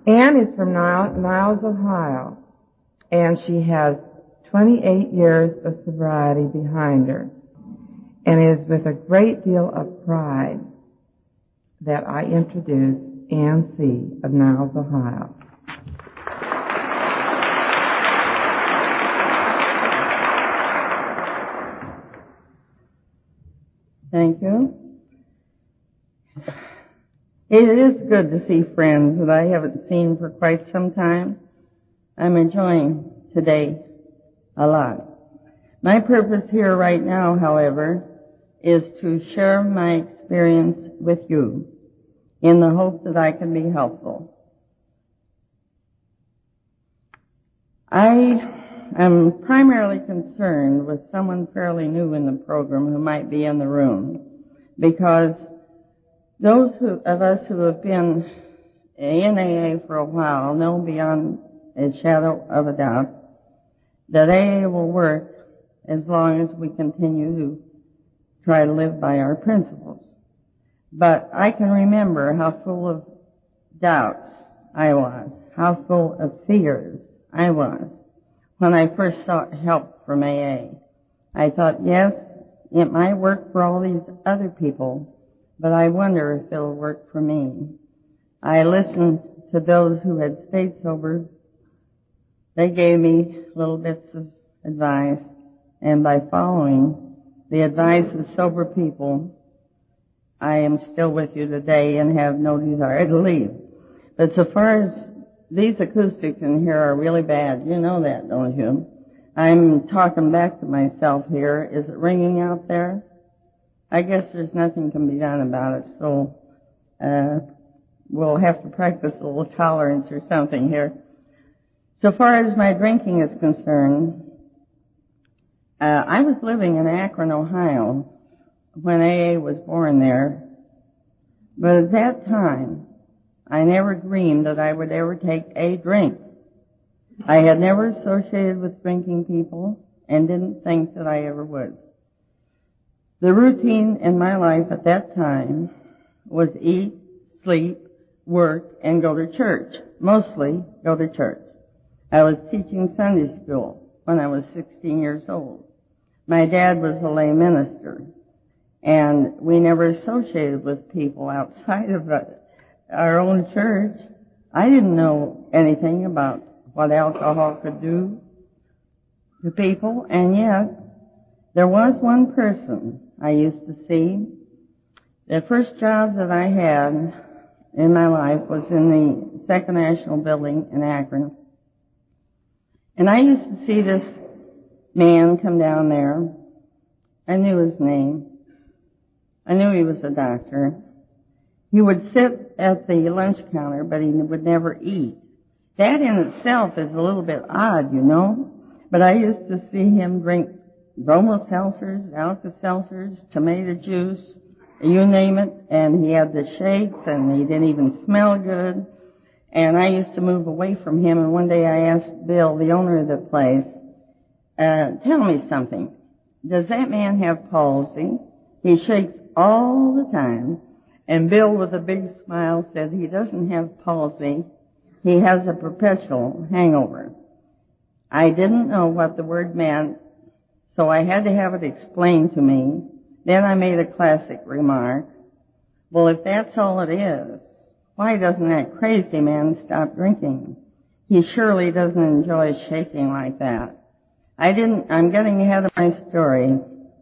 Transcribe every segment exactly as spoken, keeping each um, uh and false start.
Ann is from Niles, Ohio, and she has twenty-eight years of sobriety behind her. And it is with a great deal of pride that I introduce Ann C. of Niles, Ohio. Thank you. It is good to see friends that I haven't seen for quite some time. I'm enjoying today a lot. My purpose here right now, however, is to share my experience with you in the hope that I can be helpful. I am primarily concerned with someone fairly new in the program who might be in the room, because those who, of us who have been in A A for a while know beyond a shadow of a doubt that A A will work as long as we continue to try to live by our principles. But I can remember how full of doubts I was, how full of fears I was when I first sought help from A A. I thought, yes, it might work for all these other people, but I wonder if it'll work for me. I listened to those who had stayed sober. They gave me little bits of advice, and by following the advice of sober people, I am still with you today and have no desire to leave. But so far as these acoustics in here are really bad, you know that, don't you? I'm talking back to myself here. Is it ringing out there? I guess there's nothing can be done about it, so uh we'll have to practice a little tolerance or something here. So far as my drinking is concerned, uh I was living in Akron, Ohio, when A A was born there, but at that time, I never dreamed that I would ever take a drink. I had never associated with drinking people and didn't think that I ever would. The routine in my life at that time was eat, sleep, work, and go to church. Mostly go to church. I was teaching Sunday school when I was sixteen years old. My dad was a lay minister, and we never associated with people outside of our own church. I didn't know anything about what alcohol could do to people, and yet there was one person I used to see. The first job that I had in my life was in the Second National Building in Akron. And I used to see this man come down there. I knew his name. I knew he was a doctor. He would sit at the lunch counter, but he would never eat. That in itself is a little bit odd, you know. But I used to see him drink Bromo seltzers, Alka-Seltzers, tomato juice, you name it, and he had the shakes, and he didn't even smell good. And I used to move away from him, and one day I asked Bill, the owner of the place, uh, tell me something. Does that man have palsy? He shakes all the time. And Bill, with a big smile, said he doesn't have palsy. He has a perpetual hangover. I didn't know what the word meant, so I had to have it explained to me. Then I made a classic remark. Well, if that's all it is, why doesn't that crazy man stop drinking? He surely doesn't enjoy shaking like that. I didn't, I'm getting ahead of my story.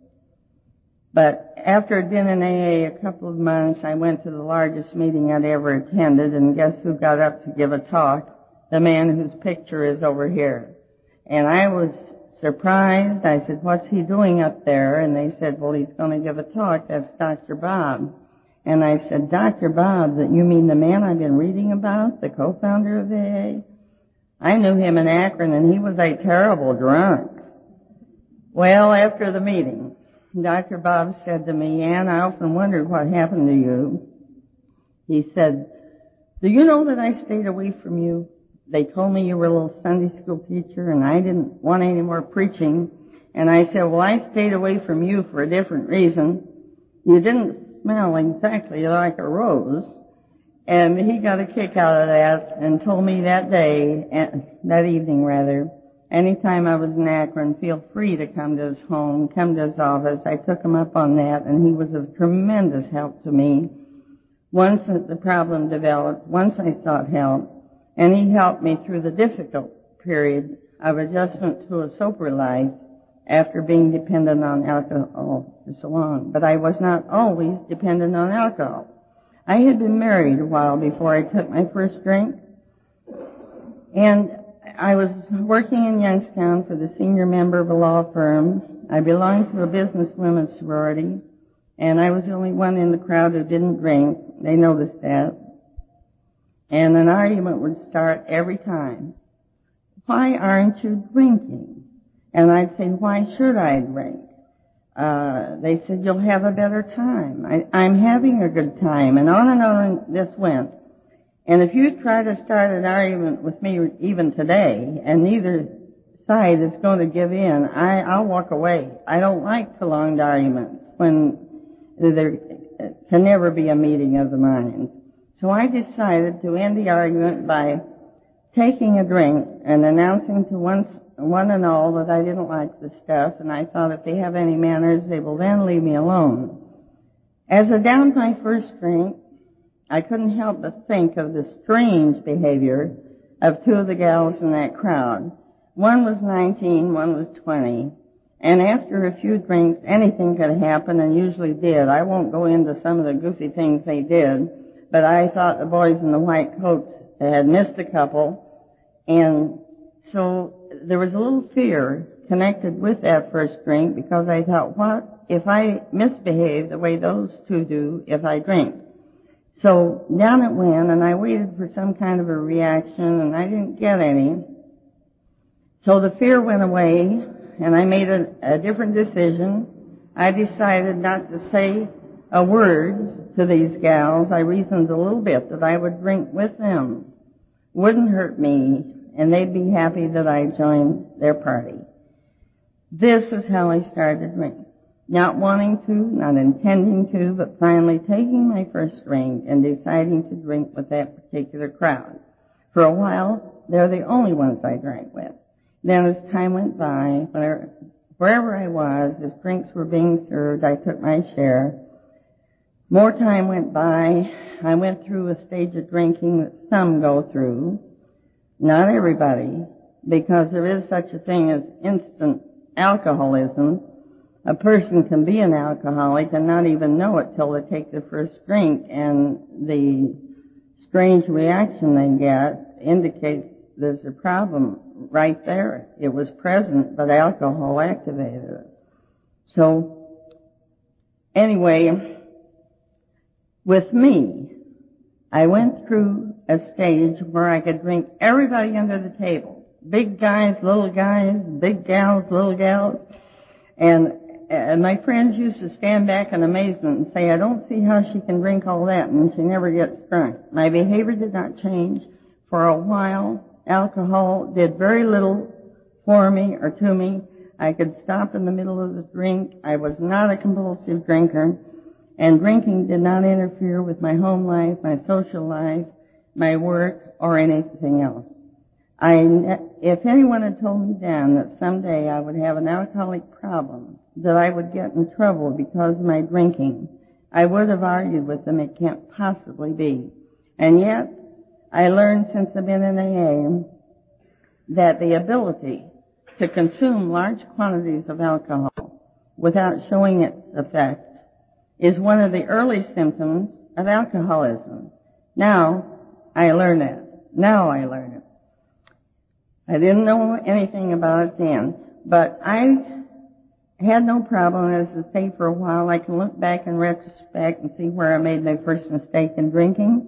But after I'd been in A A a couple of months, I went to the largest meeting I'd ever attended, and guess who got up to give a talk? The man whose picture is over here. And I was surprised. I said, what's he doing up there? And they said, well, he's going to give a talk. That's Doctor Bob. And I said, Doctor Bob, that you mean the man I've been reading about, the co-founder of A A? I knew him in Akron, and he was a terrible drunk. Well, after the meeting, Doctor Bob said to me, Ann, I often wondered what happened to you. He said, do you know that I stayed away from you? They told me you were a little Sunday school teacher, and I didn't want any more preaching. And I said, well, I stayed away from you for a different reason. You didn't smell exactly like a rose. And he got a kick out of that and told me that day, that evening rather, anytime I was in Akron, feel free to come to his home, come to his office. I took him up on that, and he was of tremendous help to me. Once the problem developed, once I sought help, and he helped me through the difficult period of adjustment to a sober life after being dependent on alcohol for so long. But I was not always dependent on alcohol. I had been married a while before I took my first drink, and I was working in Youngstown for the senior member of a law firm. I belonged to a business women's sorority, and I was the only one in the crowd who didn't drink. They noticed that. And an argument would start every time. Why aren't you drinking? And I'd say, why should I drink? Uh, they said, you'll have a better time. I, I'm having a good time. And on and on this went. And if you try to start an argument with me even today, and neither side is going to give in, I, I'll walk away. I don't like prolonged arguments when there can never be a meeting of the minds. So I decided to end the argument by taking a drink and announcing to one, one and all that I didn't like the stuff, and I thought if they have any manners, they will then leave me alone. As I downed my first drink, I couldn't help but think of the strange behavior of two of the gals in that crowd. One was nineteen, one was twenty, and after a few drinks, anything could happen, and usually did. I won't go into some of the goofy things they did, but I thought the boys in the white coats had missed a couple, and so there was a little fear connected with that first drink, because I thought, what if I misbehave the way those two do if I drink? So down it went, and I waited for some kind of a reaction, and I didn't get any. So the fear went away, and I made a, a different decision. I decided not to say a word to these gals. I reasoned a little bit that I would drink with them. Wouldn't hurt me, and they'd be happy that I joined their party. This is how I started drinking. Not wanting to, not intending to, but finally taking my first drink and deciding to drink with that particular crowd. For a while, they're the only ones I drank with. Then as time went by, whenever, wherever I was, if drinks were being served, I took my share. More time went by. I went through a stage of drinking that some go through. Not everybody, because there is such a thing as instant alcoholism. A person can be an alcoholic and not even know it till they take their first drink, and the strange reaction they get indicates there's a problem right there. It was present, but alcohol activated it. So, anyway, with me, I went through a stage where I could drink everybody under the table. Big guys, little guys, big gals, little gals. And, and my friends used to stand back in amazement and say, I don't see how she can drink all that and she never gets drunk. My behavior did not change. For a while, alcohol did very little for me or to me. I could stop in the middle of the drink. I was not a compulsive drinker. And drinking did not interfere with my home life, my social life, my work, or anything else. I, if anyone had told me then that someday I would have an alcoholic problem, that I would get in trouble because of my drinking, I would have argued with them it can't possibly be. And yet, I learned since I've been in A A that the ability to consume large quantities of alcohol without showing its effects is one of the early symptoms of alcoholism. Now, I learn it. Now I learn it. I didn't know anything about it then, but I had no problem, as I say, for a while. I can look back in retrospect and see where I made my first mistake in drinking.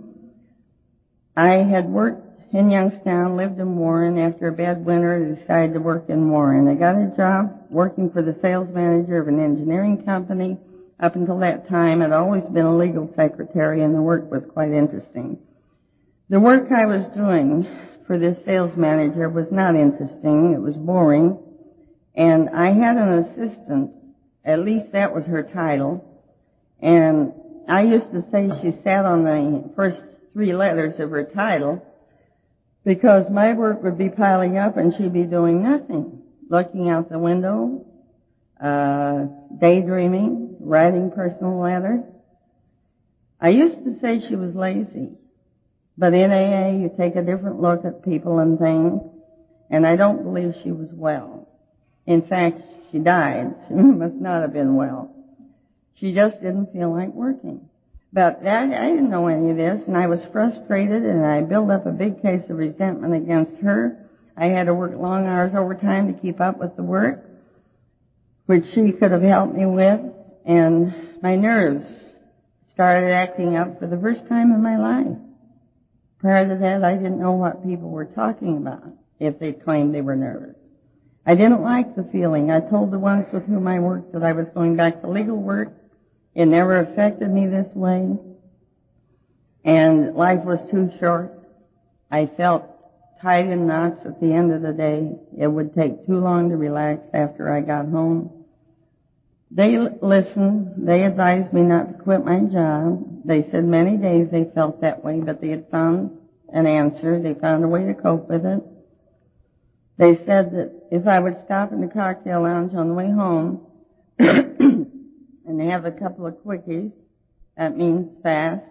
I had worked in Youngstown, lived in Warren. After a bad winter, I decided to work in Warren. I got a job working for the sales manager of an engineering company. Up until that time, I'd always been a legal secretary, and the work was quite interesting. The work I was doing for this sales manager was not interesting. It was boring. And I had an assistant, at least that was her title, and I used to say she sat on the first three letters of her title, because my work would be piling up and she'd be doing nothing, looking out the window, uh, daydreaming, writing personal letters. I used to say she was lazy, but in A A you take a different look at people and things, and I don't believe she was well. In fact, she died. She must not have been well. She just didn't feel like working. But that, I didn't know any of this, and I was frustrated, and I built up a big case of resentment against her. I had to work long hours overtime to keep up with the work, which she could have helped me with, and my nerves started acting up for the first time in my life. Prior to that, I didn't know what people were talking about if they claimed they were nervous. I didn't like the feeling. I told the ones with whom I worked that I was going back to legal work. It never affected me this way, and life was too short. I felt tied in knots at the end of the day. It would take too long to relax after I got home. They listened. They advised me not to quit my job. They said many days they felt that way, but they had found an answer. They found a way to cope with it. They said that if I would stop in the cocktail lounge on the way home and have a couple of quickies, that means fast,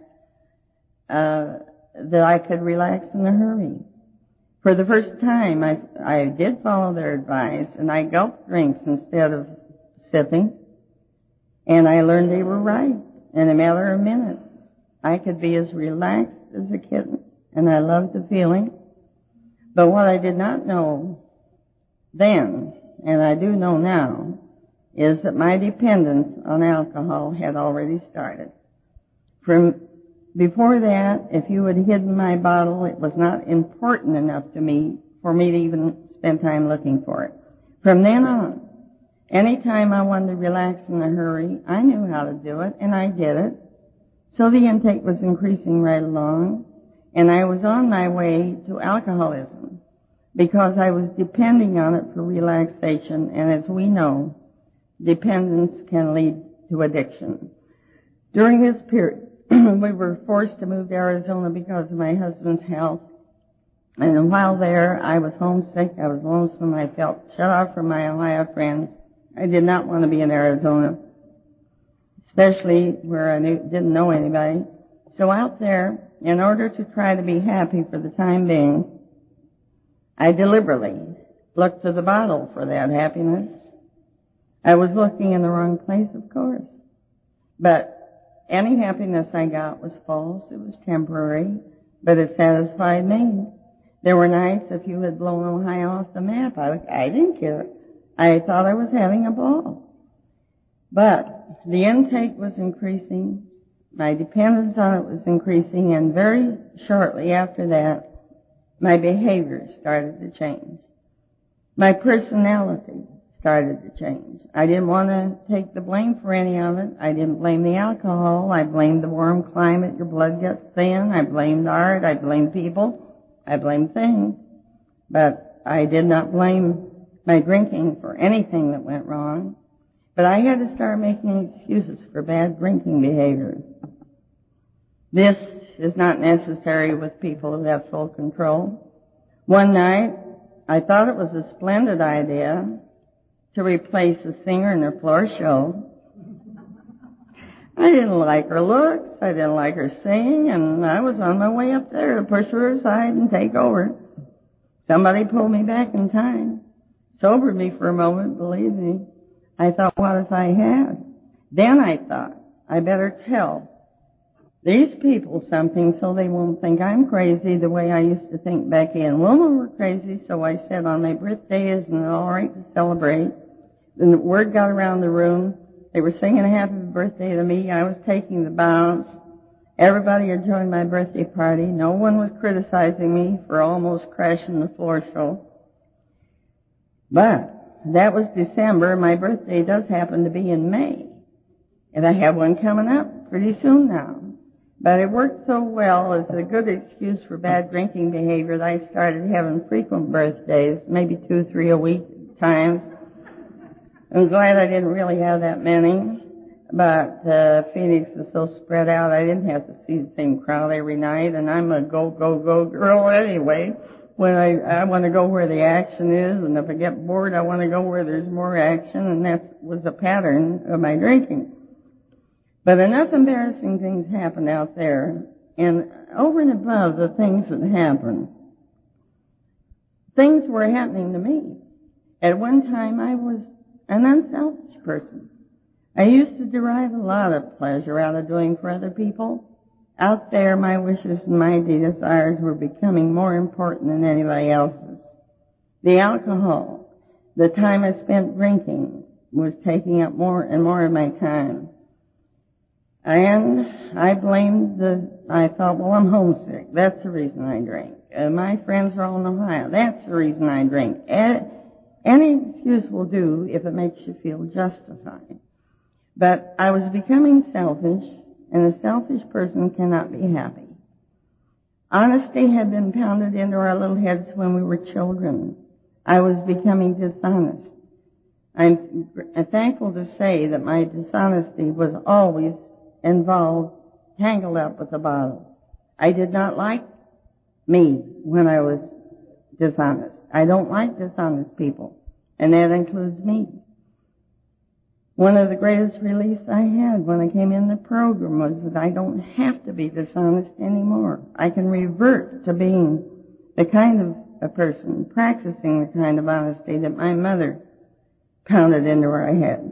uh, that I could relax in a hurry. For the first time, I, I did follow their advice, and I gulped drinks instead of sipping, and I learned they were right. In a matter of minutes, I could be as relaxed as a kitten, and I loved the feeling. But what I did not know then, and I do know now, is that my dependence on alcohol had already started. From before that, if you had hidden my bottle, it was not important enough to me for me to even spend time looking for it. From then on, any time I wanted to relax in a hurry, I knew how to do it, and I did it. So the intake was increasing right along, and I was on my way to alcoholism because I was depending on it for relaxation, and as we know, dependence can lead to addiction. During this period, we were forced to move to Arizona because of my husband's health. And while there, I was homesick. I was lonesome. I felt shut off from my Ohio friends. I did not want to be in Arizona, especially where I knew, didn't know anybody. So out there, in order to try to be happy for the time being, I deliberately looked to the bottle for that happiness. I was looking in the wrong place, of course. But any happiness I got was false. It was temporary, but it satisfied me. There were nights, if you had blown Ohio off the map, I, I didn't care. I thought I was having a ball. But the intake was increasing. My dependence on it was increasing, and very shortly after that, my behavior started to change. My personality started to change. I didn't want to take the blame for any of it. I didn't blame the alcohol. I blamed the warm climate. Your blood gets thin. I blamed art. I blamed people. I blamed things. But I did not blame my drinking for anything that went wrong. But I had to start making excuses for bad drinking behavior. This is not necessary with people who have full control. One night, I thought it was a splendid idea to replace a singer in a floor show. I didn't like her looks, I didn't like her singing, and I was on my way up there to push her aside and take over. Somebody pulled me back in time, sobered me for a moment, believe me. I thought, what if I had? Then I thought, I better tell these people something so they won't think I'm crazy the way I used to think Becky and Wilma were crazy. So I said, on my birthday, isn't it all right to celebrate? Then the word got around the room. They were singing a happy birthday to me. I was taking the bounce. Everybody had joined my birthday party. No one was criticizing me for almost crashing the floor show. But that was December. My birthday does happen to be in May. And I have one coming up pretty soon now. But it worked so well as a good excuse for bad drinking behavior that I started having frequent birthdays, maybe two, three a week times. I'm glad I didn't really have that many. but uh, Phoenix is so spread out, I didn't have to see the same crowd every night, and I'm a go, go, go girl anyway. When I, I want to go where the action is, and if I get bored, I want to go where there's more action, and that was a pattern of my drinking. But enough embarrassing things happened out there, and over and above the things that happened, things were happening to me. At one time, I was an unselfish person. I used to derive a lot of pleasure out of doing for other people. Out there, my wishes and my desires were becoming more important than anybody else's. The alcohol, the time I spent drinking, was taking up more and more of my time. And I blamed the, I thought, well, I'm homesick. That's the reason I drink. Uh, my friends are all in Ohio. That's the reason I drink. A- any excuse will do if it makes you feel justified. But I was becoming selfish, and a selfish person cannot be happy. Honesty had been pounded into our little heads when we were children. I was becoming dishonest. I'm thankful to say that my dishonesty was always involved, tangled up with the bottle. I did not like me when I was dishonest. I don't like dishonest people, and that includes me. One of the greatest reliefs I had when I came in the program was that I don't have to be dishonest anymore. I can revert to being the kind of a person, practicing the kind of honesty that my mother pounded into our heads.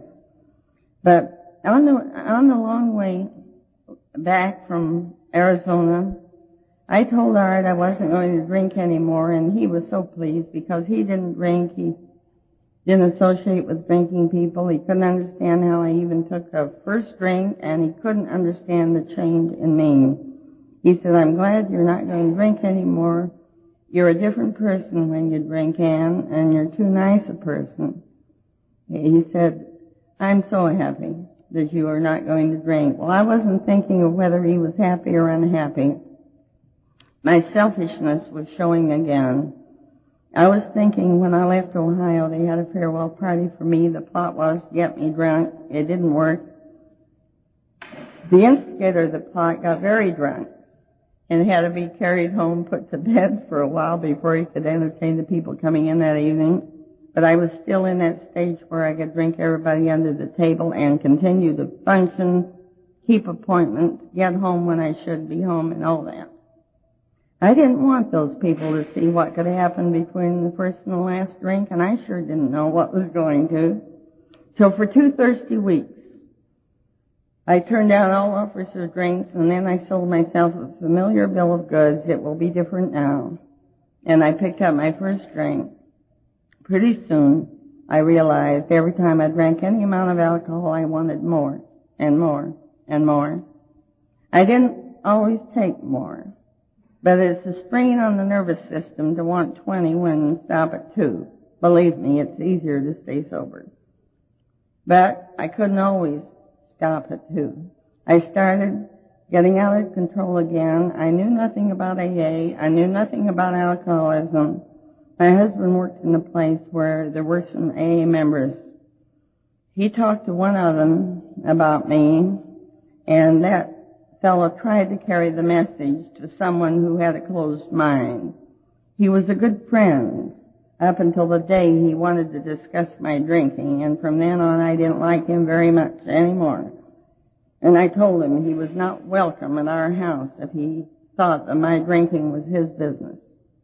But on the, on the long way back from Arizona, I told Art I wasn't going to drink anymore, and he was so pleased because he didn't drink. He didn't associate with drinking people. He couldn't understand how I even took a first drink, and he couldn't understand the change in me. He said, I'm glad you're not going to drink anymore. You're a different person when you drink, Ann, and you're too nice a person. He said, I'm so happy that you are not going to drink. Well, I wasn't thinking of whether he was happy or unhappy. My selfishness was showing again. I was thinking when I left Ohio, they had a farewell party for me. The plot was to get me drunk. It didn't work. The instigator of the plot got very drunk and had to be carried home, put to bed for a while before he could entertain the people coming in that evening. But I was still in that stage where I could drink everybody under the table and continue to function, keep appointments, get home when I should be home, and all that. I didn't want those people to see what could happen between the first and the last drink, and I sure didn't know what was going to. So for two thirsty weeks, I turned down all offers of drinks, and then I sold myself a familiar bill of goods. It will be different now. And I picked up my first drink. Pretty soon, I realized every time I drank any amount of alcohol, I wanted more and more and more. I didn't always take more. But it's a strain on the nervous system to want twenty when you stop at two. Believe me, it's easier to stay sober. But I couldn't always stop at two. I started getting out of control again. I knew nothing about A A. I knew nothing about alcoholism. My husband worked in a place where there were some A A members. He talked to one of them about me, and that fellow tried to carry the message to someone who had a closed mind. He was a good friend up until the day he wanted to discuss my drinking, and from then on I didn't like him very much anymore. And I told him he was not welcome at our house if he thought that my drinking was his business.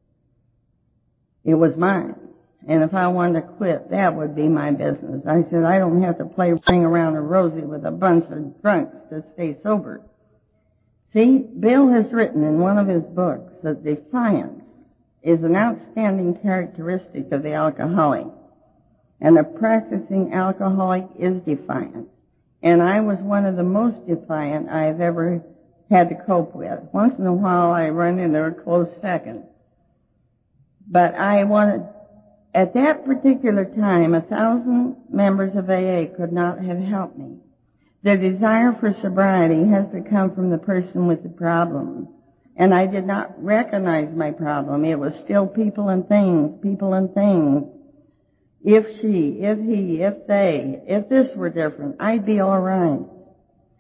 It was mine. And if I wanted to quit, that would be my business. I said, I don't have to play ring around a rosy with a bunch of drunks to stay sober. See, Bill has written in one of his books that defiance is an outstanding characteristic of the alcoholic. And a practicing alcoholic is defiant. And I was one of the most defiant I've ever had to cope with. Once in a while I run into a close second. But I wanted, at that particular time, a thousand members of A A could not have helped me. The desire for sobriety has to come from the person with the problem. And I did not recognize my problem. It was still people and things, people and things. If she, if he, if they, if this were different, I'd be all right.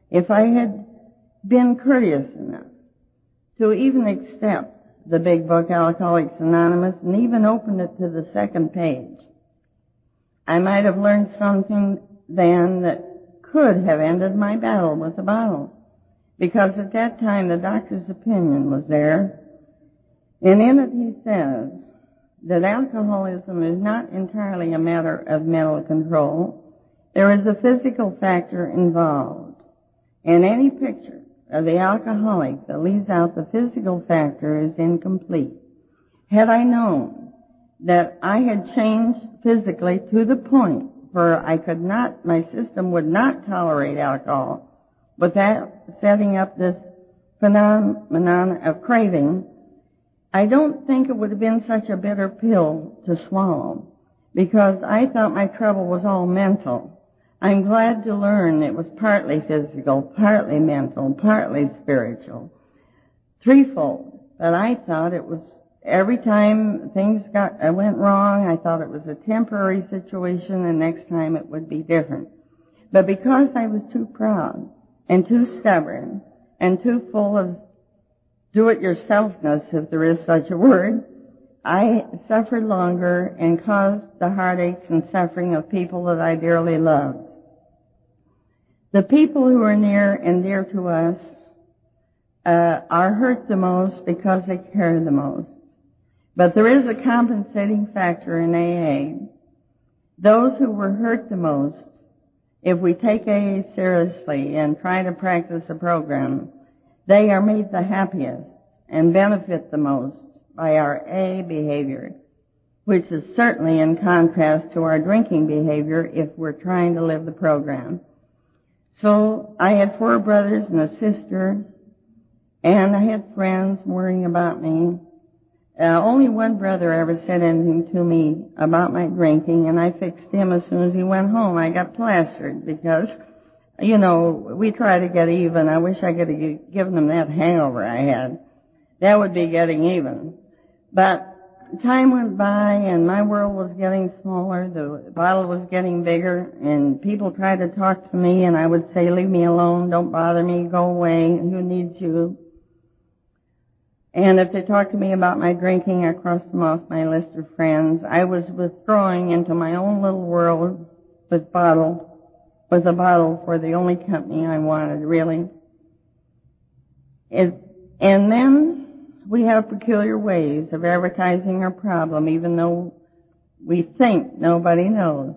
if I had been courteous enough to even accept the big book, Alcoholics Anonymous, and even opened it to the second page, I might have learned something then that could have ended my battle with the bottle. Because at that time the doctor's opinion was there, and in it he says that alcoholism is not entirely a matter of mental control. There is a physical factor involved, and any picture of the alcoholic that leaves out the physical factor is incomplete. Had I known that I had changed physically to the point where I could not, my system would not tolerate alcohol, without setting up this phenomenon of craving, I don't think it would have been such a bitter pill to swallow, because I thought my trouble was all mental. I'm glad to learn it was partly physical, partly mental, partly spiritual, threefold. But I thought it was, every time things got uh, went wrong, I thought it was a temporary situation, and next time it would be different. But because I was too proud and too stubborn and too full of do-it-yourselfness, if there is such a word, I suffered longer and caused the heartaches and suffering of people that I dearly loved. The people who are near and dear to us uh, are hurt the most because they care the most. But there is a compensating factor in A A. Those who were hurt the most, if we take A A seriously and try to practice the program, they are made the happiest and benefit the most by our A A behavior, which is certainly in contrast to our drinking behavior if we're trying to live the program. So I had four brothers and a sister, and I had friends worrying about me. Uh, only one brother ever said anything to me about my drinking, and I fixed him as soon as he went home. I got plastered because, you know, we try to get even. I wish I could have given him that hangover I had. That would be getting even. But time went by, and my world was getting smaller. The bottle was getting bigger, and people tried to talk to me, and I would say, leave me alone, don't bother me, go away, who needs you? And if they talked to me about my drinking, I crossed them off my list of friends. I was withdrawing into my own little world with bottle, with a bottle for the only company I wanted, really. It, and then we have peculiar ways of advertising our problem, even though we think nobody knows.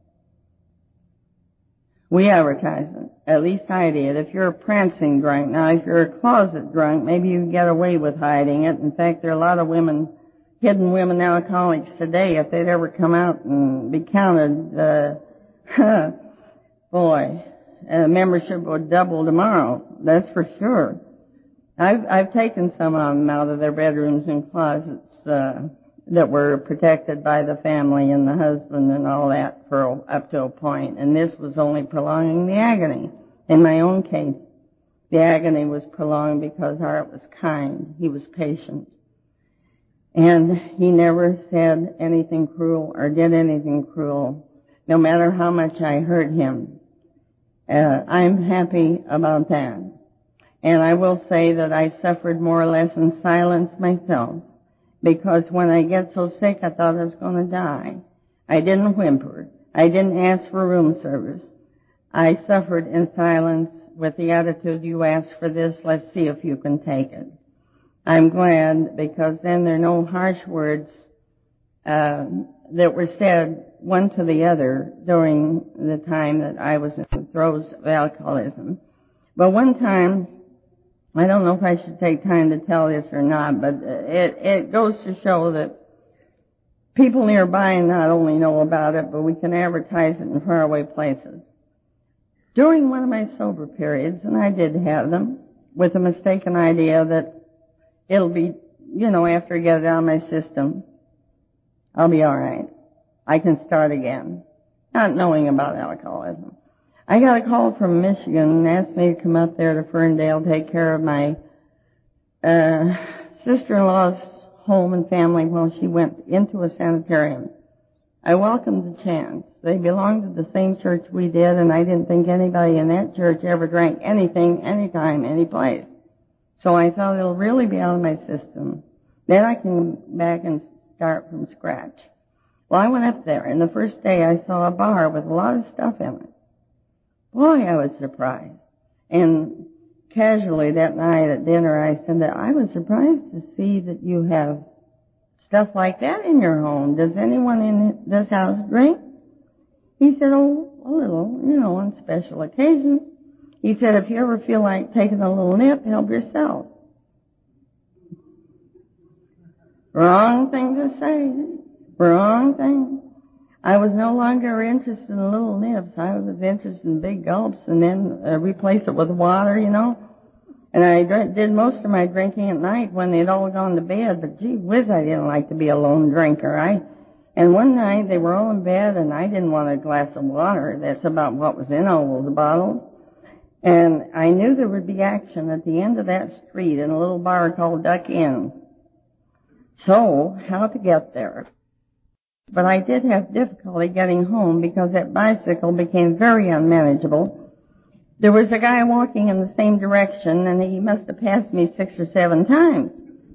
We advertise it. At least I did. If you're a prancing drunk, now if you're a closet drunk, maybe you can get away with hiding it. In fact, there are a lot of women, hidden women alcoholics today. If they'd ever come out and be counted, uh, boy, uh, membership would double tomorrow. That's for sure. I've, I've taken some of them out of their bedrooms and closets, uh, that were protected by the family and the husband and all that for up to a point. And this was only prolonging the agony. In my own case, the agony was prolonged because Art was kind. He was patient. And he never said anything cruel or did anything cruel, no matter how much I hurt him. Uh, I'm happy about that. And I will say that I suffered more or less in silence myself, because when I get so sick, I thought I was going to die. I didn't whimper. I didn't ask for room service. I suffered in silence with the attitude, you asked for this, let's see if you can take it. I'm glad, because then there are no harsh words uh, that were said one to the other during the time that I was in the throes of alcoholism. But one time, I don't know if I should take time to tell this or not, but it, it goes to show that people nearby not only know about it, but we can advertise it in faraway places. During one of my sober periods, and I did have them, with a mistaken idea that it'll be, you know, after I get it out of my system, I'll be all right. I can start again, not knowing about alcoholism. I got a call from Michigan and asked me to come up there to Ferndale, take care of my uh sister-in-law's home and family while she went into a sanitarium. I welcomed the chance. They belonged to the same church we did, and I didn't think anybody in that church ever drank anything, anytime, any place. So I thought it'll really be out of my system. Then I can go back and start from scratch. Well, I went up there, and the first day I saw a bar with a lot of stuff in it. Boy, I was surprised. And casually that night at dinner, I said that I was surprised to see that you have stuff like that in your home. Does anyone in this house drink? He said, oh, a little, you know, on special occasions. He said, if you ever feel like taking a little nip, help yourself. Wrong thing to say. Wrong thing. I was no longer interested in little nips. I was interested in big gulps and then uh, replace it with water, you know. And I dr- did most of my drinking at night when they'd all gone to bed. But gee whiz, I didn't like to be a lone drinker. I, and one night they were all in bed and I didn't want a glass of water. That's about what was in all those bottles. And I knew there would be action at the end of that street in a little bar called Duck Inn. So, how to get there? But I did have difficulty getting home because that bicycle became very unmanageable. There was a guy walking in the same direction, and he must have passed me six or seven times.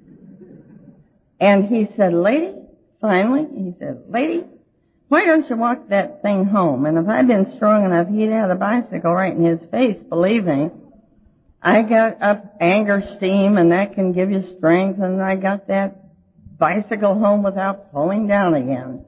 And he said, lady, finally, he said, lady, why don't you walk that thing home? And if I'd been strong enough, he'd had a bicycle right in his face, believe me. I got up anger steam, and that can give you strength, and I got that bicycle home without falling down again.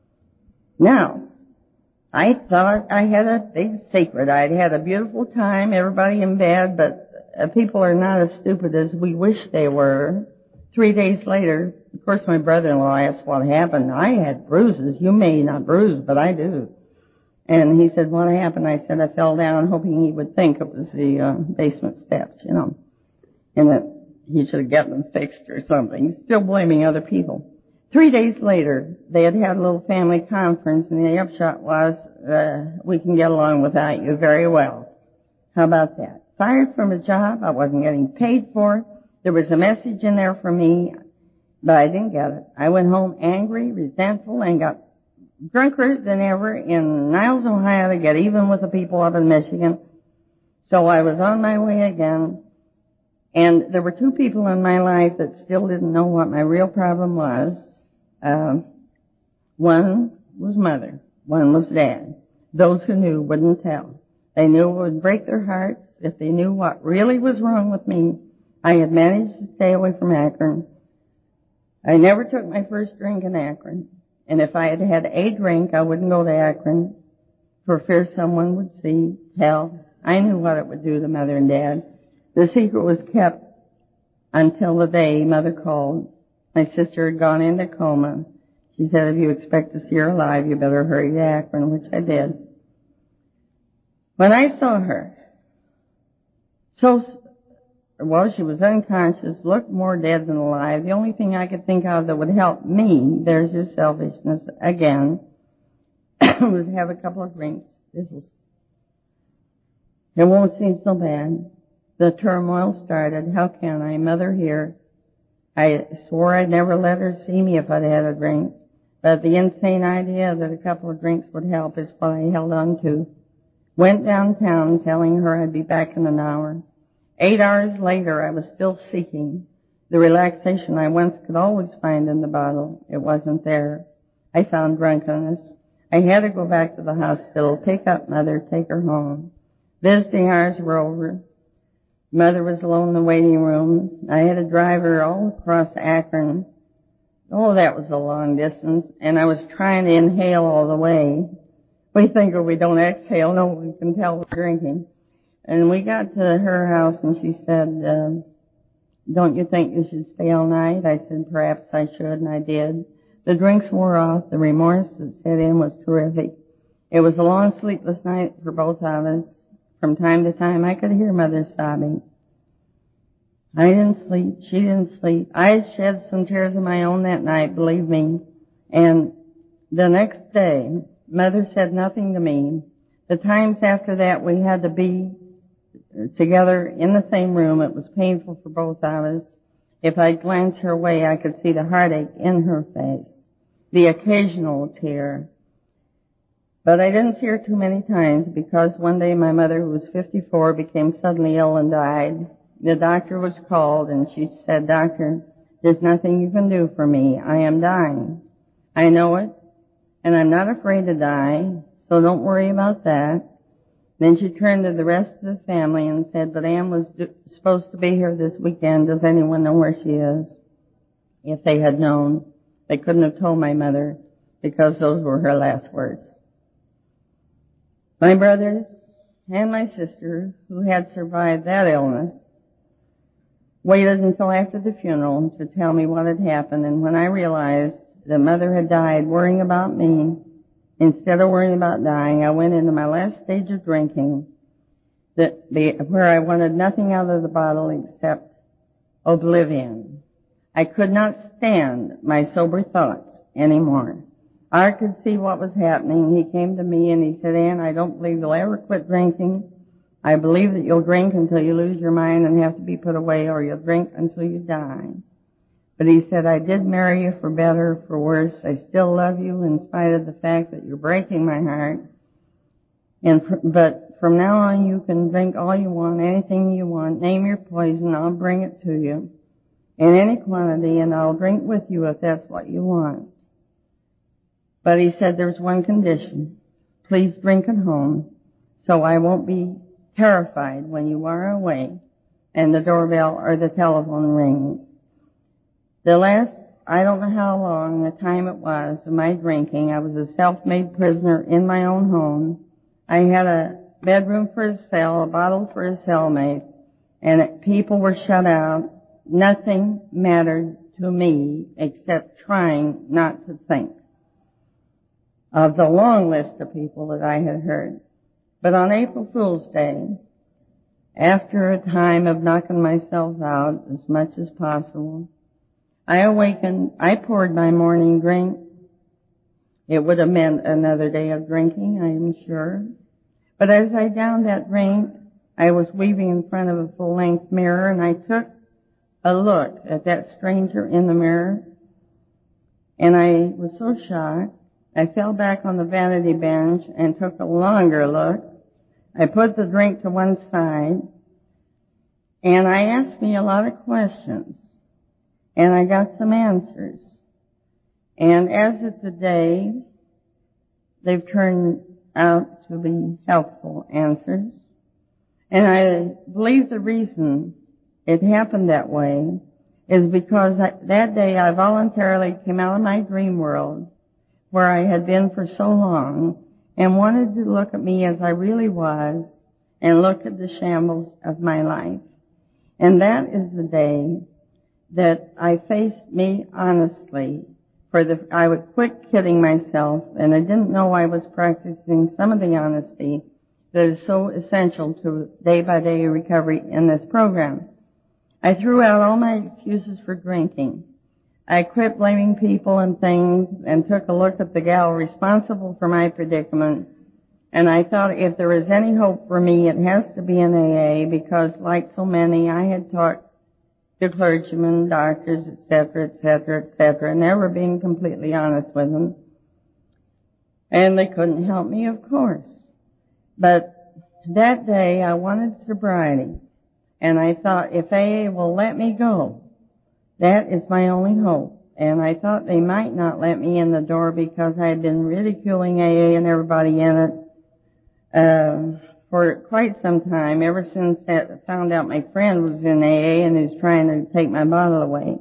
Now, I thought I had a big secret. I'd had a beautiful time, everybody in bed, but uh, people are not as stupid as we wish they were. Three days later, of course, my brother-in-law asked what happened. I had bruises. You may not bruise, but I do. And he said, what happened? I said, I fell down hoping he would think it was the uh, basement steps, you know, and that he should have gotten them fixed or something. Still blaming other people. Three days later, they had had a little family conference, and the upshot was, uh, we can get along without you very well. How about that? Fired from a job. I wasn't getting paid for it. There was a message in there for me, but I didn't get it. I went home angry, resentful, and got drunker than ever in Niles, Ohio to get even with the people up in Michigan. So I was on my way again. And there were two people in my life that still didn't know what my real problem was. Uh, one was Mother. One was Dad. Those who knew wouldn't tell. They knew it would break their hearts if they knew what really was wrong with me. I had managed to stay away from Akron. I never took my first drink in Akron. And if I had had a drink, I wouldn't go to Akron for fear someone would see, tell. I knew what it would do to Mother and Dad. The secret was kept until the day Mother called. My sister had gone into coma. She said, if you expect to see her alive, you better hurry to Akron, which I did. When I saw her, so, well, she was unconscious, looked more dead than alive. The only thing I could think of that would help me, there's your selfishness again, was have a couple of drinks. This is, it won't seem so bad. The turmoil started. How can I? Mother here. I swore I'd never let her see me if I'd had a drink. But the insane idea that a couple of drinks would help is what I held on to. Went downtown telling her I'd be back in an hour. Eight hours later, I was still seeking the relaxation I once could always find in the bottle. It wasn't there. I found drunkenness. I had to go back to the hospital, pick up Mother, take her home. Visiting hours were over. Mother was alone in the waiting room. I had to drive her all across Akron. Oh, that was a long distance, and I was trying to inhale all the way. We think if we don't exhale, no one can tell we're drinking. And we got to her house, and she said, uh, don't you think you should stay all night? I said, perhaps I should, and I did. The drinks wore off. The remorse that set in was terrific. It was a long, sleepless night for both of us. From time to time, I could hear Mother sobbing. I didn't sleep. She didn't sleep. I shed some tears of my own that night, believe me. And the next day, Mother said nothing to me. The times after that, we had to be together in the same room. It was painful for both of us. If I glanced her way, I could see the heartache in her face. the occasional tear. But I didn't see her too many times because one day my mother, who was fifty-four, became suddenly ill and died. The doctor was called and she said, "Doctor, there's nothing you can do for me. I am dying. I know it, and I'm not afraid to die, so don't worry about that." Then she turned to the rest of the family and said, "But Ann was do- supposed to be here this weekend. Does anyone know where she is?" If they had known, they couldn't have told my mother because those were her last words. My brothers and my sister, who had survived that illness, waited until after the funeral to tell me what had happened, and when I realized that Mother had died worrying about me, instead of worrying about dying, I went into my last stage of drinking, that the, where I wanted nothing out of the bottle except oblivion. I could not stand my sober thoughts anymore. I could see what was happening. He came to me and he said, "Ann, I don't believe you'll ever quit drinking. I believe that you'll drink until you lose your mind and have to be put away, or you'll drink until you die." But he said, "I did marry you for better or for worse. I still love you in spite of the fact that you're breaking my heart. And for, but from now on you can drink all you want, anything you want. Name your poison, I'll bring it to you in any quantity, and I'll drink with you if that's what you want. But," he said, "there's one condition. Please drink at home so I won't be terrified when you are away and the doorbell or the telephone rings." The last, I don't know how long, the time it was of my drinking, I was a self-made prisoner in my own home. I had a bedroom for a cell, a bottle for a cellmate, and people were shut out. Nothing mattered to me except trying not to think of the long list of people that I had heard. But on April Fool's Day, after a time of knocking myself out as much as possible, I awakened, I poured my morning drink. It would have meant another day of drinking, I am sure. But as I downed that drink, I was weaving in front of a full-length mirror, and I took a look at that stranger in the mirror, and I was so shocked, I fell back on the vanity bench and took a longer look. I put the drink to one side, and I asked me a lot of questions, and I got some answers. And as of today, they've turned out to be helpful answers. And I believe the reason it happened that way is because I, that day I voluntarily came out of my dream world where I had been for so long and wanted to look at me as I really was and look at the shambles of my life. And that is the day that I faced me honestly. For the, I would quit kidding myself, and I didn't know I was practicing some of the honesty that is so essential to day-by-day recovery in this program. I threw out all my excuses for drinking. I quit blaming people and things and took a look at the gal responsible for my predicament, and I thought if there is any hope for me, it has to be in A A, because like so many, I had talked to clergymen, doctors, et cetera, et cetera, et cetera, never being completely honest with them. And they couldn't help me, of course. But that day I wanted sobriety, and I thought if A A will let me go, that is my only hope. And I thought they might not let me in the door because I had been ridiculing A A and everybody in it uh, for quite some time, ever since I found out my friend was in A A and was trying to take my bottle away.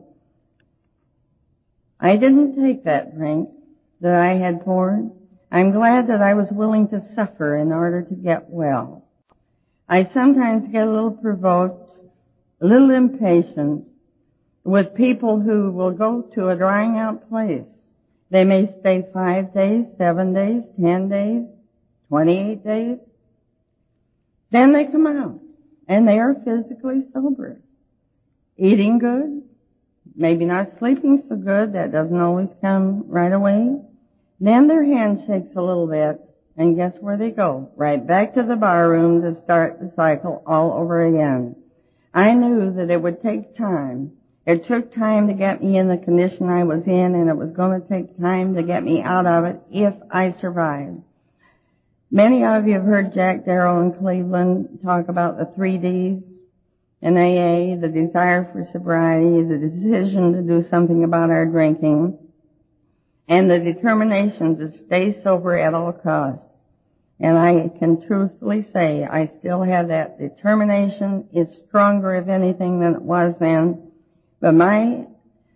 I didn't take that drink that I had poured. I'm glad that I was willing to suffer in order to get well. I sometimes get a little provoked, a little impatient with people who will go to a drying out place. They may stay five days, seven days, ten days, twenty-eight days. Then they come out, and they are physically sober, eating good, maybe not sleeping so good. That doesn't always come right away. Then their hand shakes a little bit, and guess where they go? Right back to the bar room to start the cycle all over again. I knew that it would take time, It took time to get me in the condition I was in, and it was going to take time to get me out of it if I survived. Many of you have heard Jack Darrow in Cleveland talk about the three Ds in A A, the desire for sobriety, the decision to do something about our drinking, and the determination to stay sober at all costs. And I can truthfully say I still have that determination. It's stronger, if anything, than it was then. But my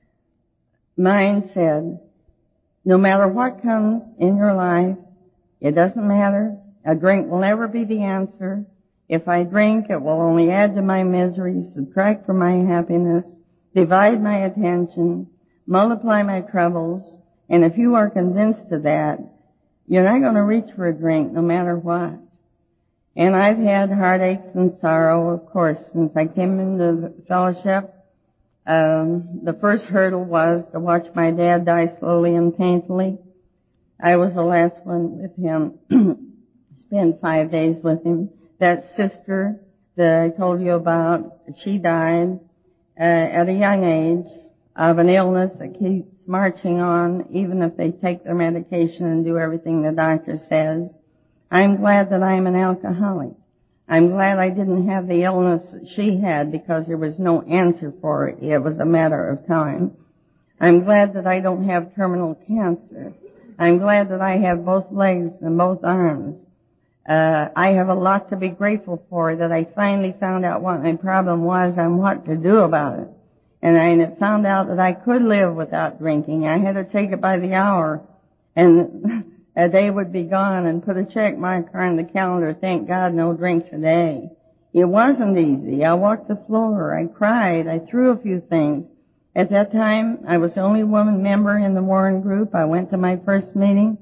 mind said, no matter what comes in your life, it doesn't matter. A drink will never be the answer. If I drink, it will only add to my misery, subtract from my happiness, divide my attention, multiply my troubles. And if you are convinced of that, you're not going to reach for a drink no matter what. And I've had heartaches and sorrow, of course, since I came into the fellowship. Um, the first hurdle was to watch my dad die slowly and painfully. I was the last one with him. Spent five days with him. That sister that I told you about, she died uh, at a young age of an illness that keeps marching on, even if they take their medication and do everything the doctor says. I'm glad that I'm an alcoholic. I'm glad I didn't have the illness that she had, because there was no answer for it. It was a matter of time. I'm glad that I don't have terminal cancer. I'm glad that I have both legs and both arms. Uh, I have a lot to be grateful for, that I finally found out what my problem was and what to do about it. And I found out that I could live without drinking. I had to take it by the hour, and a day would be gone, and put a check marker on the calendar, thank God no drinks a day. It wasn't easy. I walked the floor. I cried. I threw a few things. At that time, I was the only woman member in the Warren group. I went to my first meeting,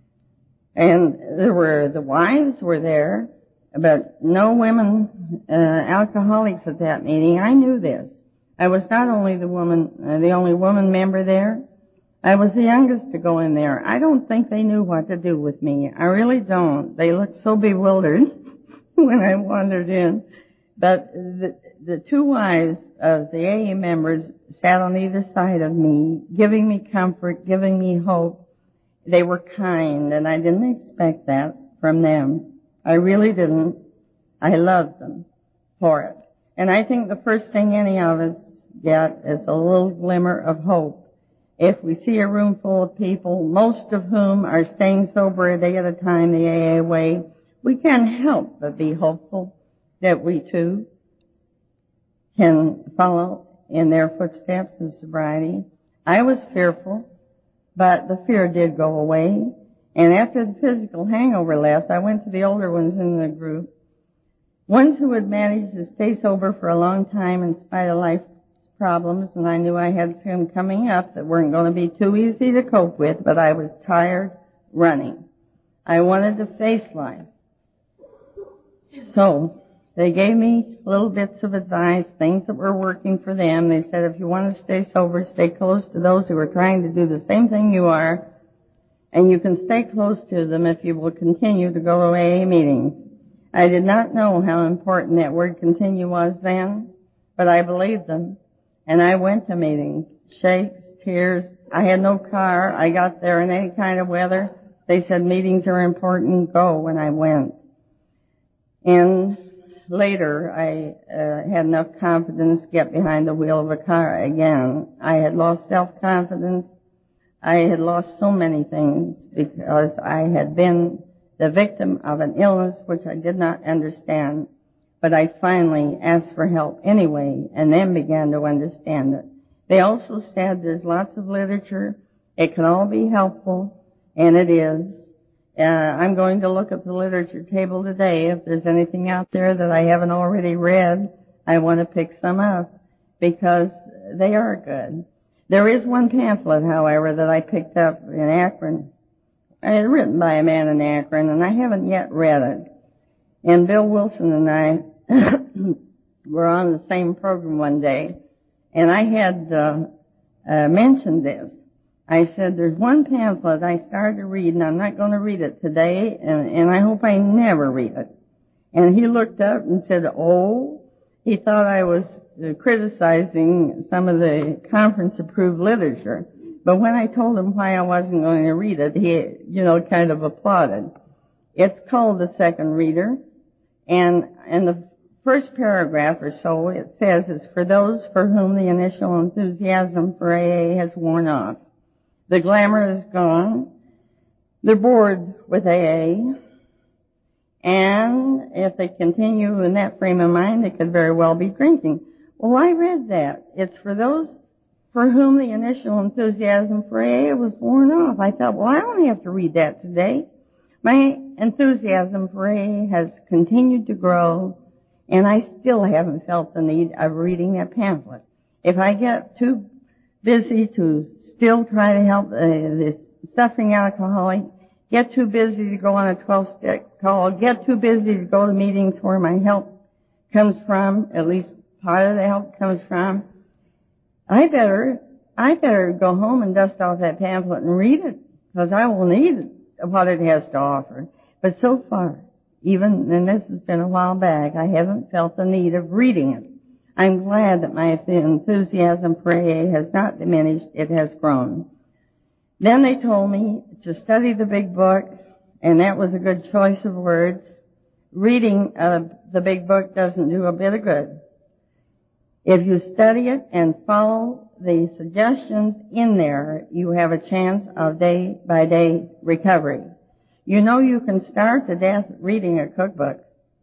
and there were, the wives were there, but no women, uh, alcoholics at that meeting. I knew this. I was not only the woman, uh, the only woman member there. I was the youngest to go in there. I don't think they knew what to do with me. I really don't. They looked so bewildered when I wandered in. But the, the two wives of the A A members sat on either side of me, giving me comfort, giving me hope. They were kind, and I didn't expect that from them. I really didn't. I loved them for it. And I think the first thing any of us get is a little glimmer of hope. If we see a room full of people, most of whom are staying sober a day at a time the A A way, we can't help but be hopeful that we too can follow in their footsteps of sobriety. I was fearful, but the fear did go away. And after the physical hangover left, I went to the older ones in the group, ones who had managed to stay sober for a long time in spite of life's problems, and I knew I had some coming up that weren't going to be too easy to cope with, but I was tired running. I wanted to face life. So they gave me little bits of advice, things that were working for them. They said, if you want to stay sober, stay close to those who are trying to do the same thing you are, and you can stay close to them if you will continue to go to A A meetings. I did not know how important that word continue was then, but I believed them. And I went to meetings, shakes, tears. I had no car. I got there in any kind of weather. They said meetings are important. Go, when I went. And later, I uh, had enough confidence to get behind the wheel of a car again. I had lost self-confidence. I had lost so many things because I had been the victim of an illness which I did not understand. But I finally asked for help anyway, and then began to understand it. They also said there's lots of literature. It can all be helpful, and it is. Uh, I'm going to look at the literature table today. If there's anything out there that I haven't already read, I want to pick some up, because they are good. There is one pamphlet, however, that I picked up in Akron. It's written by a man in Akron, and I haven't yet read it. And Bill Wilson and I were on the same program one day, and I had uh, uh, mentioned this. I said, there's one pamphlet I started to read, and I'm not going to read it today, and, and I hope I never read it. And he looked up and said, oh, he thought I was uh, criticizing some of the conference-approved literature. But when I told him why I wasn't going to read it, he, you know, kind of applauded. It's called The Second Reader, and in the first paragraph or so, it says, it's for those for whom the initial enthusiasm for A A has worn off. The glamour is gone. They're bored with A A. And if they continue in that frame of mind, they could very well be drinking. Well, I read that. It's for those for whom the initial enthusiasm for A A was worn off. I thought, well, I don't have to read that today. My enthusiasm for A A has continued to grow, and I still haven't felt the need of reading that pamphlet. If I get too busy to still try to help uh, the suffering alcoholic, get too busy to go on a twelve-step call, get too busy to go to meetings where my help comes from, at least part of the help comes from, I better, I better go home and dust off that pamphlet and read it, because I will need what it has to offer. But so far, even, and this has been a while back, I haven't felt the need of reading it. I'm glad that my enthusiasm for A A has not diminished, it has grown. Then they told me to study the big book, and that was a good choice of words. Reading uh, the big book doesn't do a bit of good. If you study it and follow the suggestions in there, you have a chance of day-by-day recovery. You know you can starve to death reading a cookbook,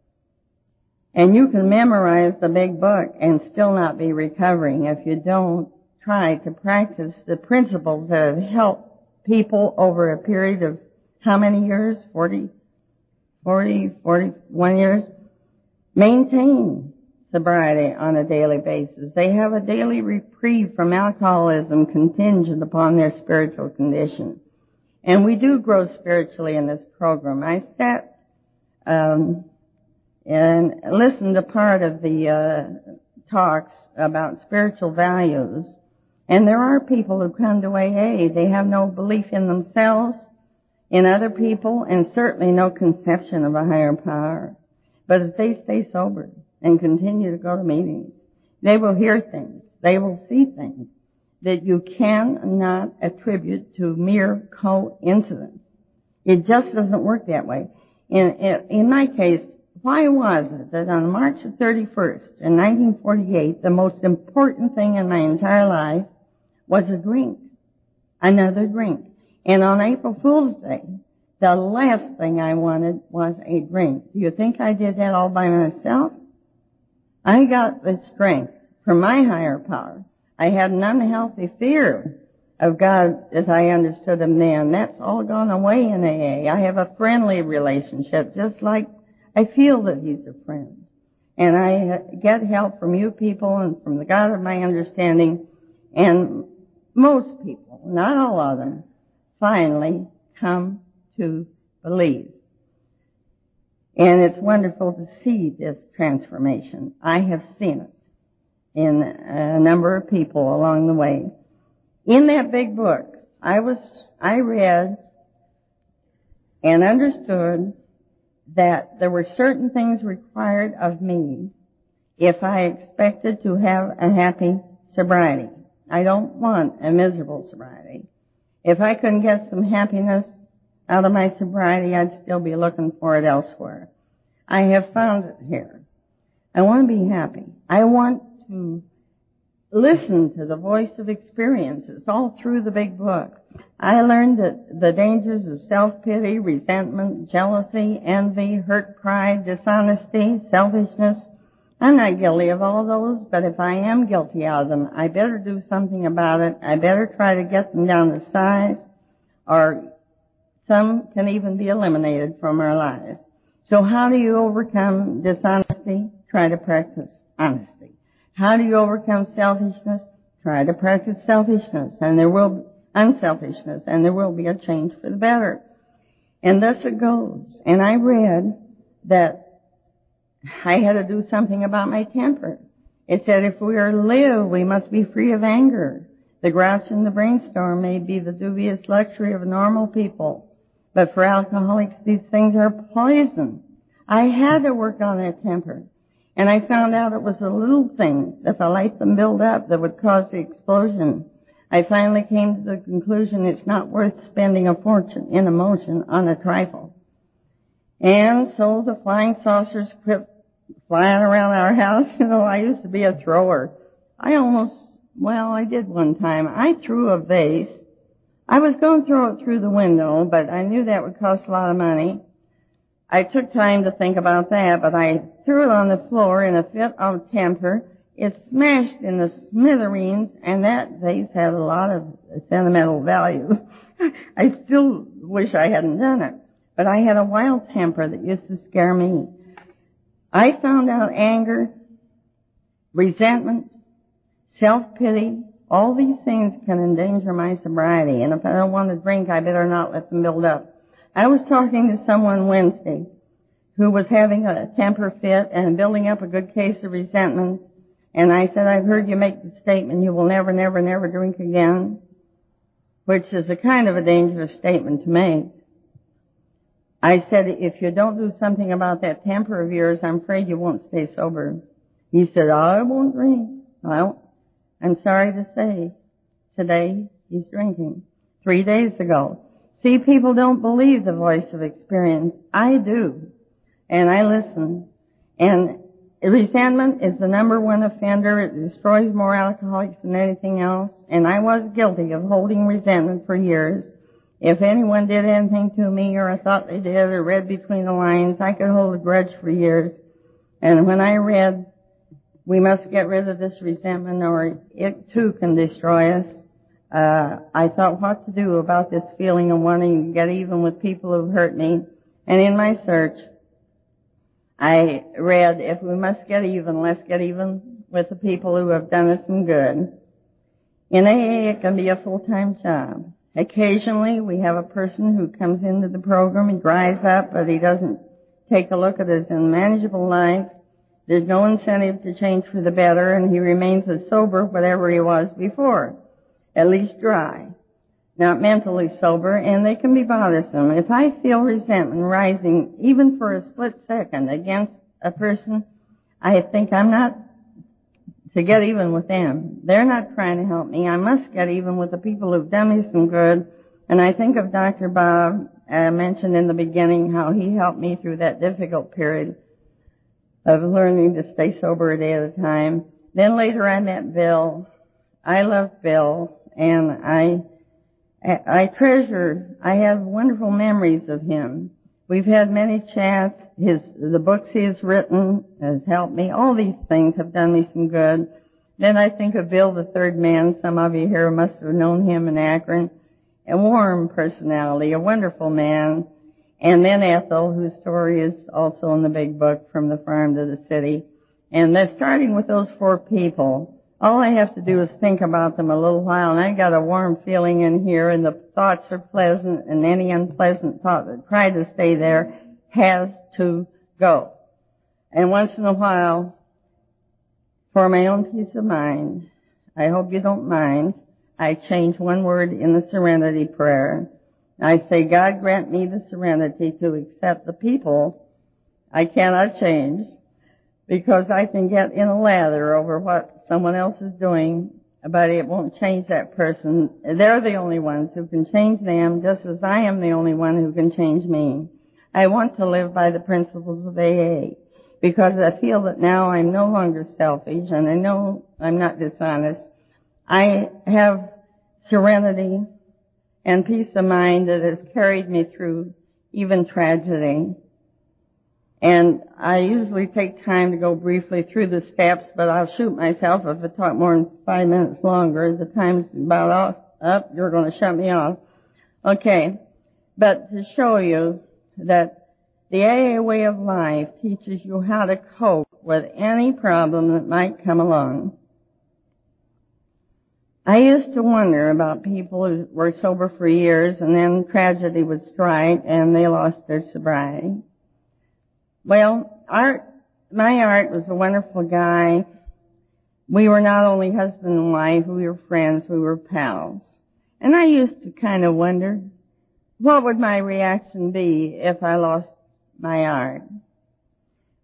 and you can memorize the big book and still not be recovering if you don't try to practice the principles that have helped people over a period of how many years? Forty, forty, forty-one years? Maintain sobriety on a daily basis. They have a daily reprieve from alcoholism contingent upon their spiritual condition. And we do grow spiritually in this program. I sat um, and listened to part of the uh, talks about spiritual values. And there are people who come to A A. They have no belief in themselves, in other people, and certainly no conception of a higher power. But if they stay sober and continue to go to meetings, they will hear things, they will see things that you cannot attribute to mere coincidence. It just doesn't work that way. In, in, in my case, why was it that on March thirty-first in nineteen forty-eight, the most important thing in my entire life was a drink, another drink. And on April Fool's Day, the last thing I wanted was a drink. Do you think I did that all by myself? I got the strength from my higher power. I had an unhealthy fear of God as I understood him then. That's all gone away in A A. I have a friendly relationship, just like I feel that he's a friend. And I get help from you people and from the God of my understanding. And most people, not all of them, finally come to believe. And it's wonderful to see this transformation. I have seen it in a number of people along the way. In that big book, I was, I read and understood that there were certain things required of me if I expected to have a happy sobriety. I don't want a miserable sobriety. If I couldn't get some happiness out of my sobriety, I'd still be looking for it elsewhere. I have found it here. I want to be happy. I want to listen to the voice of experience. It's all through the big book. I learned that the dangers of self-pity, resentment, jealousy, envy, hurt pride, dishonesty, selfishness. I'm not guilty of all those, but if I am guilty of them, I better do something about it. I better try to get them down to size, or some can even be eliminated from our lives. So how do you overcome dishonesty? Try to practice honesty. How do you overcome selfishness? Try to practice selfishness, and there will be unselfishness, and there will be a change for the better. And thus it goes. And I read that I had to do something about my temper. It said if we are to live, we must be free of anger. The grouch and the brainstorm may be the dubious luxury of normal people, but for alcoholics, these things are poison. I had to work on that temper. And I found out it was the little things, if I let them build up, that would cause the explosion. I finally came to the conclusion it's not worth spending a fortune in emotion on a trifle. And so the flying saucers quit flying around our house. You know, I used to be a thrower. I almost, well, I did one time. I threw a vase. I was going to throw it through the window, but I knew that would cost a lot of money. I took time to think about that, but I threw it on the floor in a fit of temper. It smashed in the smithereens, and that vase had a lot of sentimental value. I still wish I hadn't done it, but I had a wild temper that used to scare me. I found out anger, resentment, self-pity, all these things can endanger my sobriety, and if I don't want to drink, I better not let them build up. I was talking to someone Wednesday who was having a temper fit and building up a good case of resentment, and I said, I've heard you make the statement, you will never, never, never drink again, which is a kind of a dangerous statement to make. I said, if you don't do something about that temper of yours, I'm afraid you won't stay sober. He said, I won't drink. Well, I'm sorry to say, today he's drinking. Three days ago. See, people don't believe the voice of experience. I do. And I listen. And resentment is the number one offender. It destroys more alcoholics than anything else. And I was guilty of holding resentment for years. If anyone did anything to me, or I thought they did, or read between the lines, I could hold a grudge for years. And when I read, we must get rid of this resentment, or it too can destroy us, uh, I thought what to do about this feeling of wanting to get even with people who've hurt me. And in my search, I read, if we must get even, let's get even with the people who have done us some good. In A A, it can be a full-time job. Occasionally, we have a person who comes into the program, he dries up, but he doesn't take a look at his unmanageable life. There's no incentive to change for the better, and he remains as sober whatever he was before, at least dry, not mentally sober, and they can be bothersome. If I feel resentment rising, even for a split second, against a person, I think I'm not to get even with them. They're not trying to help me. I must get even with the people who've done me some good. And I think of Doctor Bob, uh, mentioned in the beginning how he helped me through that difficult period of learning to stay sober a day at a time. Then later I met Bill. I love Bill, and I, I treasure, I have wonderful memories of him. We've had many chats. His, the books he has written has helped me. All these things have done me some good. Then I think of Bill, the third man. Some of you here must have known him in Akron. A warm personality, a wonderful man. And then Ethel, whose story is also in the big book, From the Farm to the City. And they're starting with those four people. All I have to do is think about them a little while, and I got a warm feeling in here, and the thoughts are pleasant, and any unpleasant thought that tried to stay there has to go. And once in a while, for my own peace of mind, I hope you don't mind, I change one word in the Serenity Prayer. I say, God grant me the serenity to accept the people I cannot change, because I can get in a lather over what someone else is doing, but it won't change that person. They're the only ones who can change them, just as I am the only one who can change me. I want to live by the principles of A A, because I feel that now I'm no longer selfish, and I know I'm not dishonest. I have serenity and peace of mind that has carried me through even tragedy. And I usually take time to go briefly through the steps, but I'll shoot myself if I talk more than five minutes longer. The time's about off, up. You're going to shut me off. Okay. But to show you that the A A way of life teaches you how to cope with any problem that might come along. I used to wonder about people who were sober for years, and then tragedy would strike and they lost their sobriety. Well, Art, my Art was a wonderful guy. We were not only husband and wife, we were friends, we were pals. And I used to kind of wonder, what would my reaction be if I lost my Art?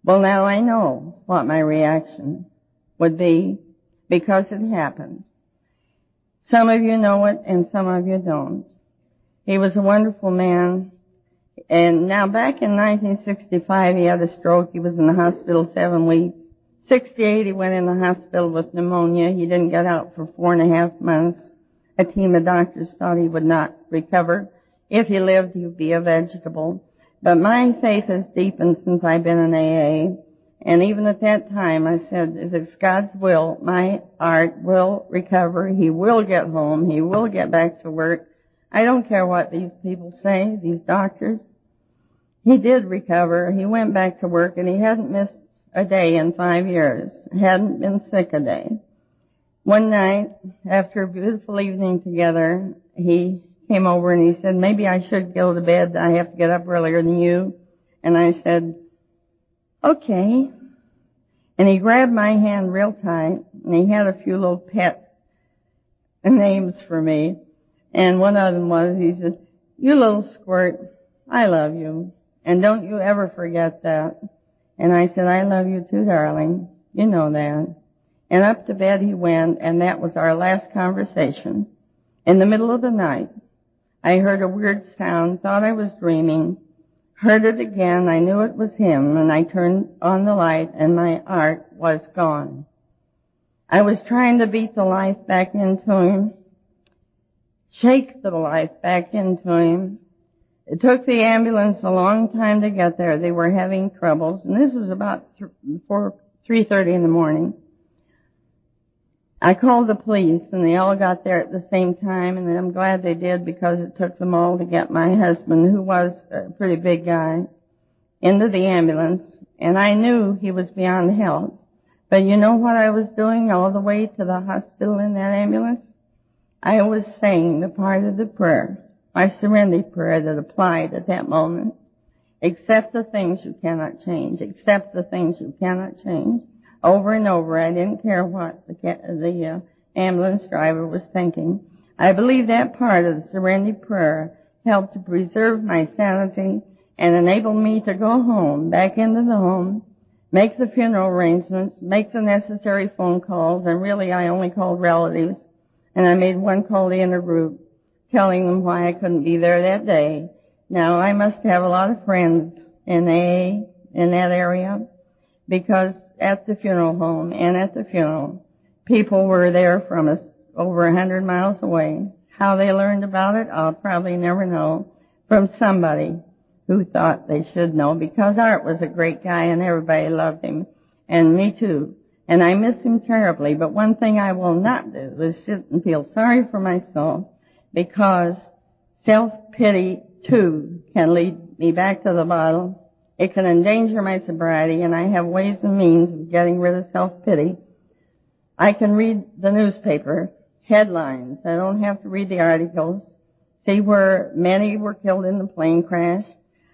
Well, now I know what my reaction would be because it happened. Some of you know it and some of you don't. He was a wonderful man. And now back in nineteen sixty-five, he had a stroke. He was in the hospital seven weeks. sixty-eight, he went in the hospital with pneumonia. He didn't get out for four and a half months. A team of doctors thought he would not recover. If he lived, he would be a vegetable. But my faith has deepened since I've been in A A. And even at that time, I said, if it's God's will, my Art will recover. He will get home. He will get back to work. I don't care what these people say, these doctors. He did recover. He went back to work, and he hadn't missed a day in five years. Hadn't been sick a day. One night, after a beautiful evening together, he came over and he said, maybe I should go to bed. I have to get up earlier than you. And I said, okay. And he grabbed my hand real tight, and he had a few little pet names for me. And one of them was, he said, you little squirt, I love you. And don't you ever forget that. And I said, I love you too, darling. You know that. And up to bed he went, and that was our last conversation. In the middle of the night, I heard a weird sound, thought I was dreaming, heard it again, I knew it was him, and I turned on the light, and my Art was gone. I was trying to beat the life back into him, shake the life back into him. It took the ambulance a long time to get there. They were having troubles, and this was about three thirty in the morning. I called the police, and they all got there at the same time, and I'm glad they did because it took them all to get my husband, who was a pretty big guy, into the ambulance, and I knew he was beyond help. But you know what I was doing all the way to the hospital in that ambulance? I was saying the part of the prayer, my serenity prayer that applied at that moment. Accept the things you cannot change. Accept the things you cannot change. Over and over, I didn't care what the, the uh, ambulance driver was thinking. I believe that part of the serenity prayer helped to preserve my sanity and enable me to go home, back into the home, make the funeral arrangements, make the necessary phone calls, and really I only called relatives, and I made one call to intergroup, telling them why I couldn't be there that day. Now, I must have a lot of friends in A A in that area, because at the funeral home and at the funeral, people were there from us over a hundred miles away. How they learned about it, I'll probably never know, from somebody who thought they should know, because Art was a great guy and everybody loved him, and me too. And I miss him terribly, but one thing I will not do is sit and feel sorry for myself, because self-pity too can lead me back to the bottle. It can endanger my sobriety, and I have ways and means of getting rid of self-pity. I can read the newspaper, headlines. I don't have to read the articles. See where many were killed in the plane crash.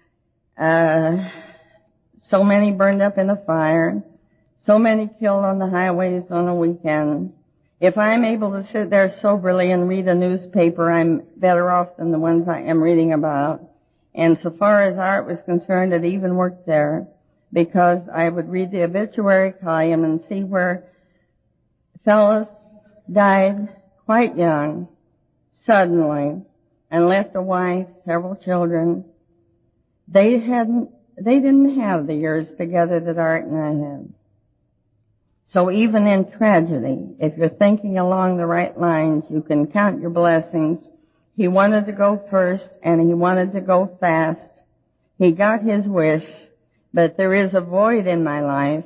Uh, so many burned up in a fire. So many killed on the highways on the weekend. If I'm able to sit there soberly and read a newspaper, I'm better off than the ones I am reading about. And so far as Art was concerned, it even worked there, because I would read the obituary column and see where fellows died quite young, suddenly, and left a wife, several children. They hadn't, they didn't have the years together that Art and I had. So even in tragedy, if you're thinking along the right lines, you can count your blessings. He wanted to go first, and he wanted to go fast. He got his wish, but there is a void in my life,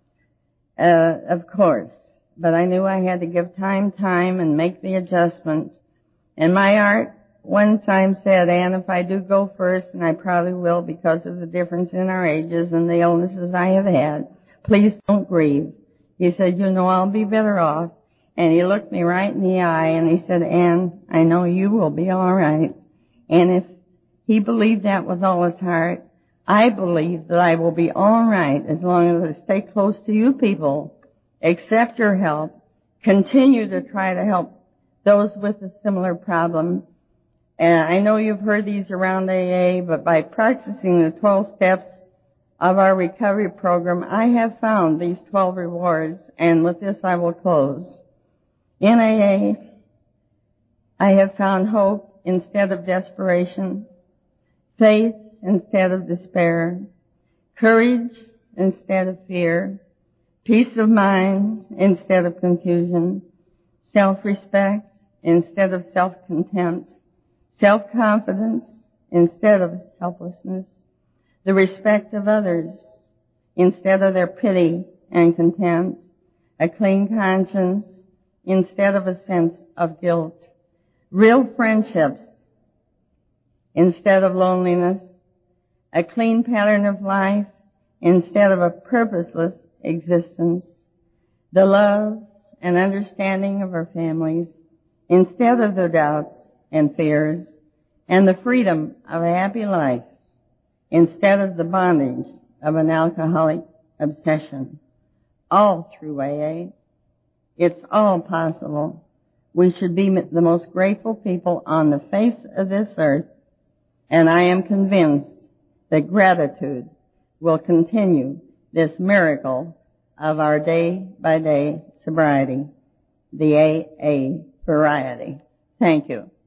uh, of course. But I knew I had to give time time and make the adjustment. And my Art one time said, Ann, if I do go first, and I probably will because of the difference in our ages and the illnesses I have had, please don't grieve. He said, you know, I'll be better off. And he looked me right in the eye and he said, Ann, I know you will be all right. And if he believed that with all his heart, I believe that I will be all right as long as I stay close to you people, accept your help, continue to try to help those with a similar problem. And I know you've heard these around A A, but by practicing the twelve steps of our recovery program, I have found these twelve rewards, and with this I will close. In A A, I have found hope instead of desperation, faith instead of despair, courage instead of fear, peace of mind instead of confusion, self-respect instead of self-contempt, self-confidence instead of helplessness, the respect of others instead of their pity and contempt, a clean conscience instead of a sense of guilt, real friendships instead of loneliness, a clean pattern of life instead of a purposeless existence, the love and understanding of our families instead of their doubts and fears, and the freedom of a happy life instead of the bondage of an alcoholic obsession. All through A A. It's all possible. We should be the most grateful people on the face of this earth, and I am convinced that gratitude will continue this miracle of our day-by-day sobriety, the A A variety. Thank you.